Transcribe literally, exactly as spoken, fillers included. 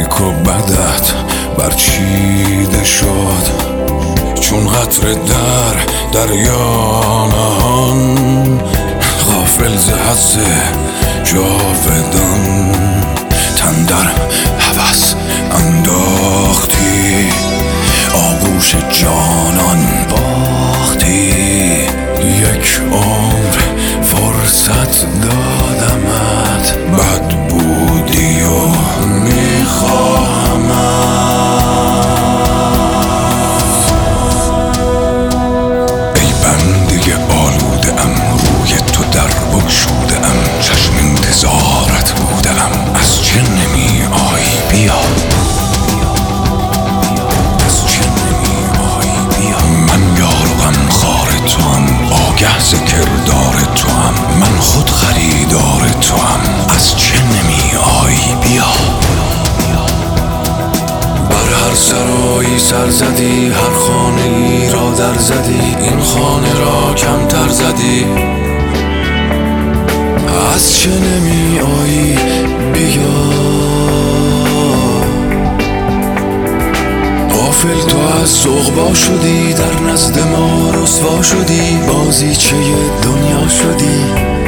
نیک و بدت برچیده شد، چون قطره در دریا نهان، غافل ز حظ جاودان. تن در هوس انداختی، آغوش جانان باختی. یک عمر فرصت دادمت، بد بودی و میخواهمت. ای بنده آلوده ام، روی تو در بگشوده ام، چشم انتظارت بوده ام. از چه نمی آیی بیا، از چه نمی آیی بیا. من یار و غمخوار توام، آگه ز کردار توام. من خود خریدار توام، از چه نمی آیی بیا. بر هر سرایی سر زدی، هر خانه ای را در زدی، این خانه را کمتر زدی. از چه نمی آیی بیا. غافل تو از سغبا شدی، در نزد ما رسوا شدی، بازیچه دنیا شدی.